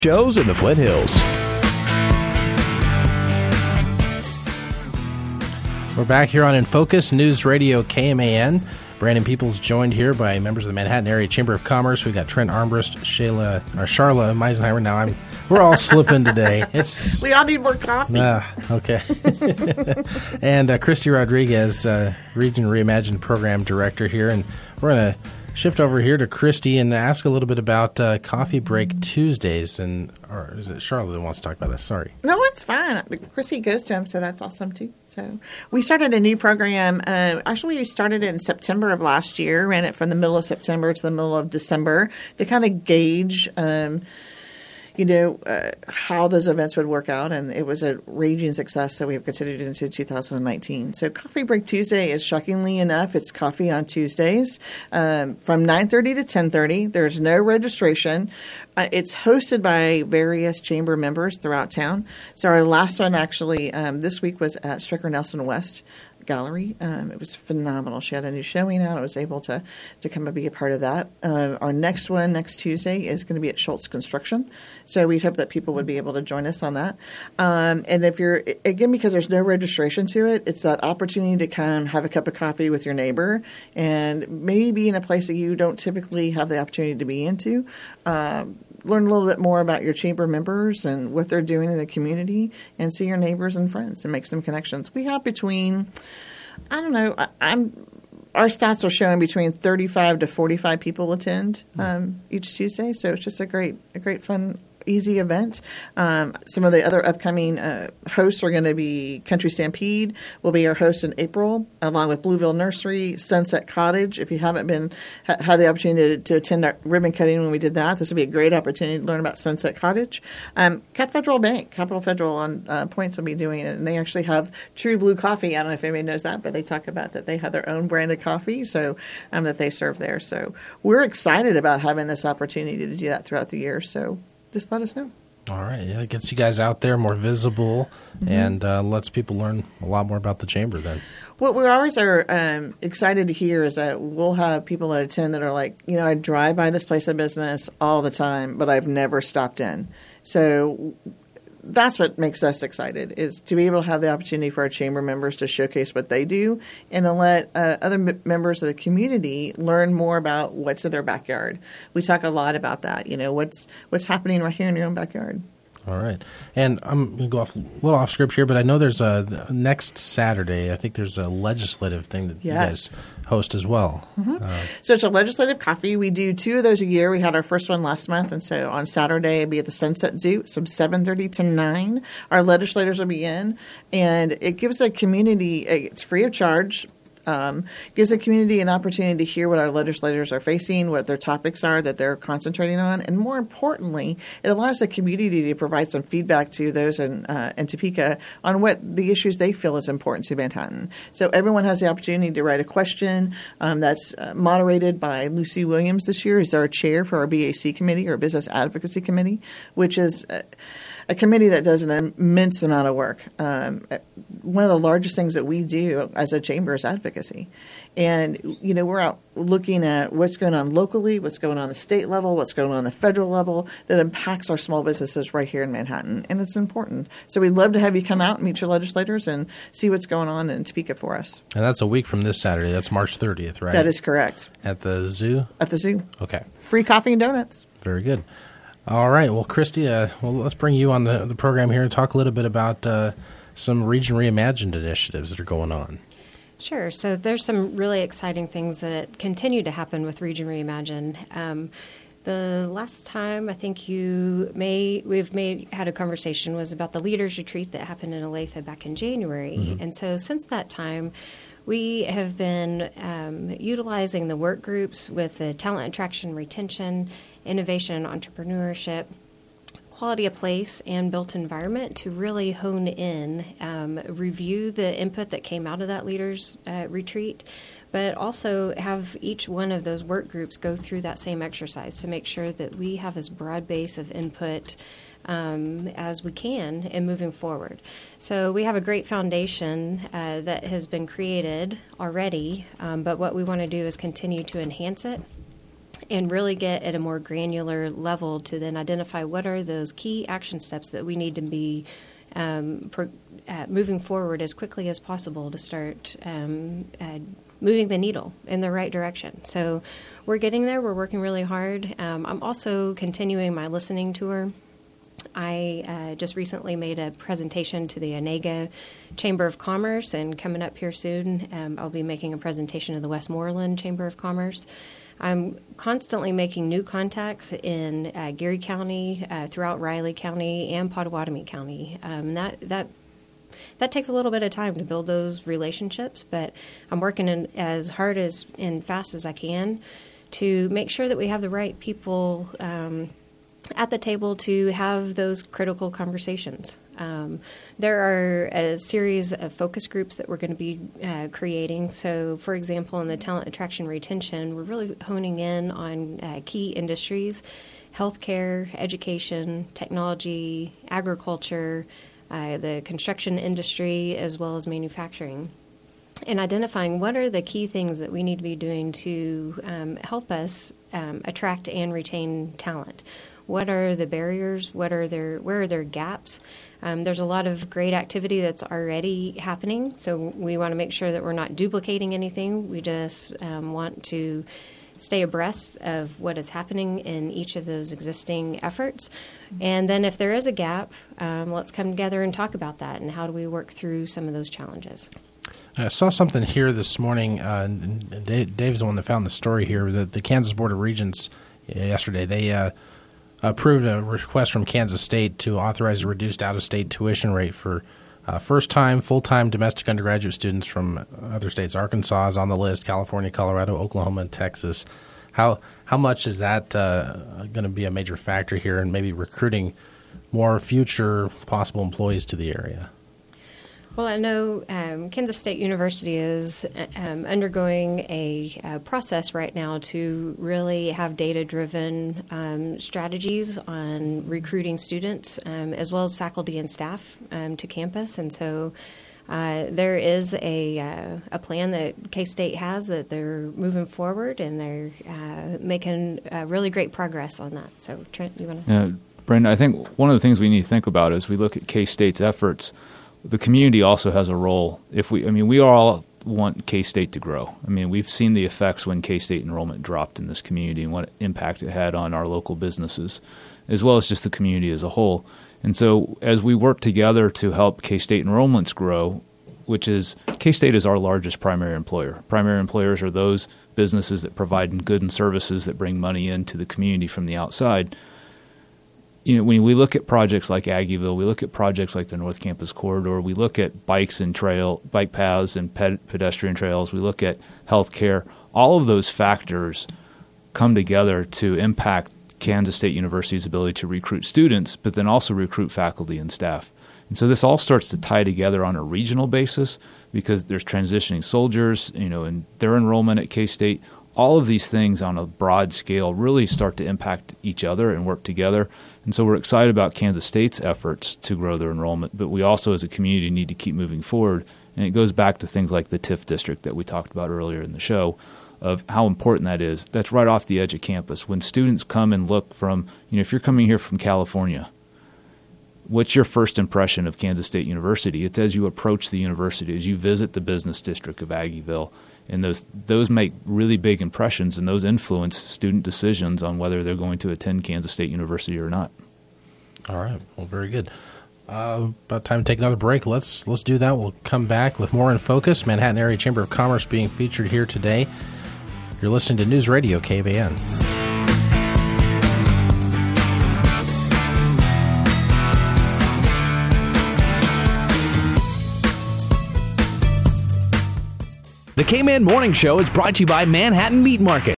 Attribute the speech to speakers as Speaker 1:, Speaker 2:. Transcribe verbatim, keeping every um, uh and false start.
Speaker 1: Shows in the Flint Hills.
Speaker 2: We're back here on In Focus, News Radio K M A N. Brandon Peoples joined here by members of the Manhattan Area Chamber of Commerce. We've got Trent Armbrust, Shayla, or Charla Meisenheimer. Now I'm, we're all slipping today. It's
Speaker 3: we all need more coffee.
Speaker 2: Uh, okay. and uh, Christy Rodriguez, uh, Region Reimagined Program Director here, and we're going to shift over here to Christy and ask a little bit about uh, Coffee Break Tuesdays. And or is it Charlotte that wants to talk about this? Sorry.
Speaker 3: No, it's fine. Chrissy goes to him, so that's awesome too. So we started a new program. Uh, actually, we started it in September of last year. Ran it from the middle of September to the middle of December to kind of gauge, um, you know, uh, how those events would work out. And it was a raging success, so we've continued into two thousand nineteen. So Coffee Break Tuesday is, shockingly enough, it's coffee on Tuesdays um, from nine thirty to ten thirty. There's no registration. Uh, it's hosted by various chamber members throughout town. So our last one actually um, this week was at Stricker Nelson West Gallery. Um, it was phenomenal. She had a new showing out. I was able to, to come and be a part of that. Uh, our next one next Tuesday is going to be at Schultz Construction. So we hope that people would be able to join us on that. Um, and if you're, again, because there's no registration to it, it's that opportunity to come have a cup of coffee with your neighbor and maybe be in a place that you don't typically have the opportunity to be into. Um, learn a little bit more about your chamber members and what they're doing in the community and see your neighbors and friends and make some connections. We have between, I don't know, I, I'm our stats are showing between thirty-five to forty-five people attend um, each Tuesday. So it's just a great, a great fun, easy event. Um, some of the other upcoming uh, hosts are going to be Country Stampede will be our host in April, along with Blueville Nursery, Sunset Cottage. If you haven't been ha- had the opportunity to, to attend our ribbon cutting when we did that, this would be a great opportunity to learn about Sunset Cottage. Um, Cat Federal Bank, Capital Federal on uh, Points will be doing it, and they actually have True Blue Coffee. I don't know if anybody knows that, but they talk about that they have their own brand of coffee, so um, that they serve there. So we're excited about having this opportunity to do that throughout the year. So just let us know.
Speaker 2: All right. Yeah, it gets you guys out there more visible mm-hmm. and uh, lets people learn a lot more about the chamber then.
Speaker 3: What we always are um, excited to hear is that we'll have people that attend that are like, you know, I drive by this place of business all the time, but I've never stopped in. So that's what makes us excited, is to be able to have the opportunity for our chamber members to showcase what they do and to let uh, other m- members of the community learn more about what's in their backyard. We talk a lot about that, you know, what's what's happening right here in your own backyard.
Speaker 2: All right. And I'm going to go off a little off script here, but I know there's a next Saturday, I think there's a legislative thing that
Speaker 3: yes.
Speaker 2: you guys host as well.
Speaker 3: Mm-hmm.
Speaker 2: Uh,
Speaker 3: so it's a legislative coffee. We do two of those a year. We had our first one last month, and so on Saturday it'll be at the Sunset Zoo from seven thirty to nine. Our legislators will be in, and it gives the community, it's free of charge. Um, gives the community an opportunity to hear what our legislators are facing, what their topics are that they're concentrating on, and more importantly, it allows the community to provide some feedback to those in, uh, in Topeka on what the issues they feel is important to Manhattan. So everyone has the opportunity to write a question um, that's uh, moderated by Lucy Williams this year, who's our chair for our B A C committee, or Business Advocacy Committee, which is uh, a committee that does an immense amount of work. Um, one of the largest things that we do as a chamber is advocacy. And, you know, we're out looking at what's going on locally, what's going on at the state level, what's going on at the federal level that impacts our small businesses right here in Manhattan. And it's important. So we'd love to have you come out and meet your legislators and see what's going on in Topeka for us.
Speaker 2: And that's a week from this Saturday. That's March thirtieth, right?
Speaker 3: That is correct.
Speaker 2: At the zoo?
Speaker 3: At the zoo.
Speaker 2: Okay.
Speaker 3: Free coffee and donuts.
Speaker 2: Very good. All right. Well, Christy, uh, well, let's bring you on the, the program here and talk a little bit about uh, some Region Reimagined initiatives that are going on.
Speaker 4: Sure. So there's some really exciting things that continue to happen with Region Reimagined. Um, the last time I think you may we've made had a conversation was about the Leaders Retreat that happened in Olathe back in January, mm-hmm. and so since that time, we have been um, utilizing the work groups with the talent attraction, retention, innovation, entrepreneurship, quality of place, and built environment to really hone in, um, review the input that came out of that leaders uh, retreat, but also have each one of those work groups go through that same exercise to make sure that we have as broad base of input Um, as we can in moving forward. So we have a great foundation uh, that has been created already, um, but what we want to do is continue to enhance it and really get at a more granular level to then identify what are those key action steps that we need to be um, pro- uh, moving forward as quickly as possible to start um, uh, moving the needle in the right direction. So we're getting there. We're working really hard. Um, I'm also continuing my listening tour. I uh, just recently made a presentation to the Onega Chamber of Commerce, and coming up here soon, um, I'll be making a presentation to the Westmoreland Chamber of Commerce. I'm constantly making new contacts in uh, Geary County, uh, throughout Riley County, and Pottawatomie County. Um, that that that takes a little bit of time to build those relationships, but I'm working in, as hard as and fast as I can to make sure that we have the right people um, at the table to have those critical conversations. Um, there are a series of focus groups that we're going to be uh, creating. So, for example, in the talent attraction retention, we're really honing in on uh, key industries: healthcare, education, technology, agriculture, uh, the construction industry, as well as manufacturing. And identifying what are the key things that we need to be doing to um, help us um, attract and retain talent. What are the barriers? What are their where are their gaps? Um, there's a lot of great activity that's already happening, so we want to make sure that we're not duplicating anything. We just um, want to stay abreast of what is happening in each of those existing efforts. And then if there is a gap, um, let's come together and talk about that and how do we work through some of those challenges.
Speaker 2: I saw something here this morning. Uh, Dave, Dave's the one that found the story here. That the Kansas Board of Regents yesterday, they uh, approved a request from Kansas State to authorize a reduced out-of-state tuition rate for uh, first-time, full-time domestic undergraduate students from other states. Arkansas is on the list, California, Colorado, Oklahoma, and Texas. How how much is that uh, going to be a major factor here in maybe recruiting more future possible employees to the area?
Speaker 4: Well, I know um, Kansas State University is um, undergoing a, a process right now to really have data-driven um, strategies on recruiting students um, as well as faculty and staff um, to campus. And so uh, there is a, uh, a plan that K-State has that they're moving forward, and they're uh, making uh, really great progress on that. So, Trent, you want to?
Speaker 1: Yeah, Brenda, I think one of the things we need to think about as we look at K-State's efforts, the community also has a role. If we, I mean, we all want K-State to grow. I mean, we've seen the effects when K-State enrollment dropped in this community and what impact it had on our local businesses, as well as just the community as a whole. And so as we work together to help K-State enrollments grow, which is K-State is our largest primary employer. Primary employers are those businesses that provide goods and services that bring money into the community from the outside. You know, when we look at projects like Aggieville, we look at projects like the North Campus Corridor, we look at bikes and trail, bike paths and ped- pedestrian trails, we look at healthcare. All of those factors come together to impact Kansas State University's ability to recruit students, but then also recruit faculty and staff. And so this all starts to tie together on a regional basis because there's transitioning soldiers, you know, and their enrollment at K-State. All of these things on a broad scale really start to impact each other and work together. And so we're excited about Kansas State's efforts to grow their enrollment, but we also as a community need to keep moving forward. And it goes back to things like the T I F district that we talked about earlier in the show of how important that is. That's right off the edge of campus. When students come and look from, you know, if you're coming here from California, what's your first impression of Kansas State University? It's as you approach the university, as you visit the business district of Aggieville. And those those make really big impressions, and those influence student decisions on whether they're going to attend Kansas State University or not. All
Speaker 2: right. Well, very good. Uh, about time to take another break. Let's let's do that. We'll come back with more in focus. Manhattan Area Chamber of Commerce being featured here today. You're listening to News Radio K B N.
Speaker 5: The K-Man Morning Show is brought to you by Manhattan Meat Market.